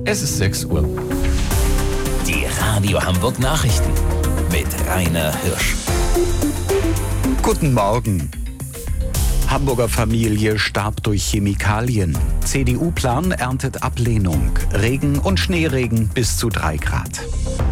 Es ist 6 Uhr. Die Radio Hamburg Nachrichten mit Rainer Hirsch. Guten Morgen. Hamburger Familie starb durch Chemikalien. CDU-Plan erntet Ablehnung. Regen und Schneeregen bis zu 3 Grad.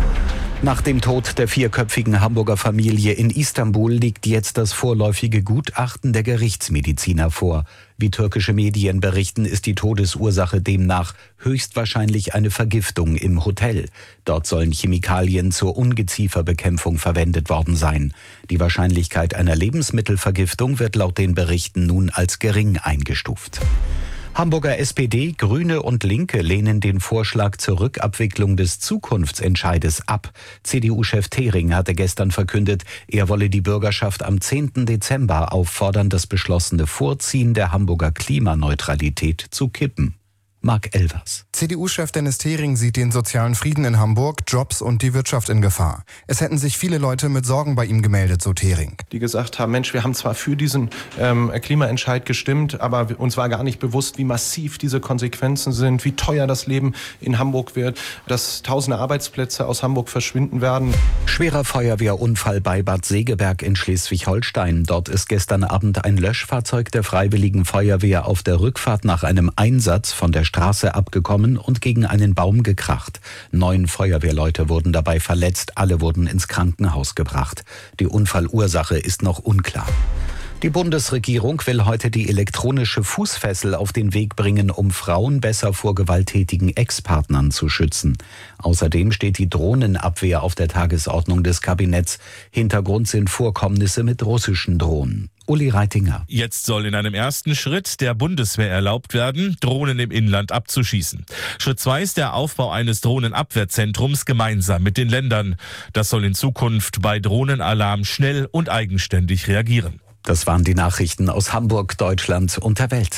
Nach dem Tod der 4-köpfigen Hamburger Familie in Istanbul liegt jetzt das vorläufige Gutachten der Gerichtsmediziner vor. Wie türkische Medien berichten, ist die Todesursache demnach höchstwahrscheinlich eine Vergiftung im Hotel. Dort sollen Chemikalien zur Ungezieferbekämpfung verwendet worden sein. Die Wahrscheinlichkeit einer Lebensmittelvergiftung wird laut den Berichten nun als gering eingestuft. Hamburger SPD, Grüne und Linke lehnen den Vorschlag zur Rückabwicklung des Zukunftsentscheides ab. CDU-Chef Thering hatte gestern verkündet, er wolle die Bürgerschaft am 10. Dezember auffordern, das beschlossene Vorziehen der Hamburger Klimaneutralität zu kippen. Marc Elvers. CDU-Chef Dennis Thering sieht den sozialen Frieden in Hamburg, Jobs und die Wirtschaft in Gefahr. Es hätten sich viele Leute mit Sorgen bei ihm gemeldet, so Thering. Die gesagt haben, Mensch, wir haben zwar für diesen Klimaentscheid gestimmt, aber uns war gar nicht bewusst, wie massiv diese Konsequenzen sind, wie teuer das Leben in Hamburg wird, dass tausende Arbeitsplätze aus Hamburg verschwinden werden. Schwerer Feuerwehrunfall bei Bad Segeberg in Schleswig-Holstein. Dort ist gestern Abend ein Löschfahrzeug der Freiwilligen Feuerwehr auf der Rückfahrt nach einem Einsatz von der Straße abgekommen und gegen einen Baum gekracht. 9 Feuerwehrleute wurden dabei verletzt, alle wurden ins Krankenhaus gebracht. Die Unfallursache ist noch unklar. Die Bundesregierung will heute die elektronische Fußfessel auf den Weg bringen, um Frauen besser vor gewalttätigen Ex-Partnern zu schützen. Außerdem steht die Drohnenabwehr auf der Tagesordnung des Kabinetts. Hintergrund sind Vorkommnisse mit russischen Drohnen. Uli Reitinger. Jetzt soll in einem ersten Schritt der Bundeswehr erlaubt werden, Drohnen im Inland abzuschießen. Schritt 2 ist der Aufbau eines Drohnenabwehrzentrums gemeinsam mit den Ländern. Das soll in Zukunft bei Drohnenalarm schnell und eigenständig reagieren. Das waren die Nachrichten aus Hamburg, Deutschland und der Welt.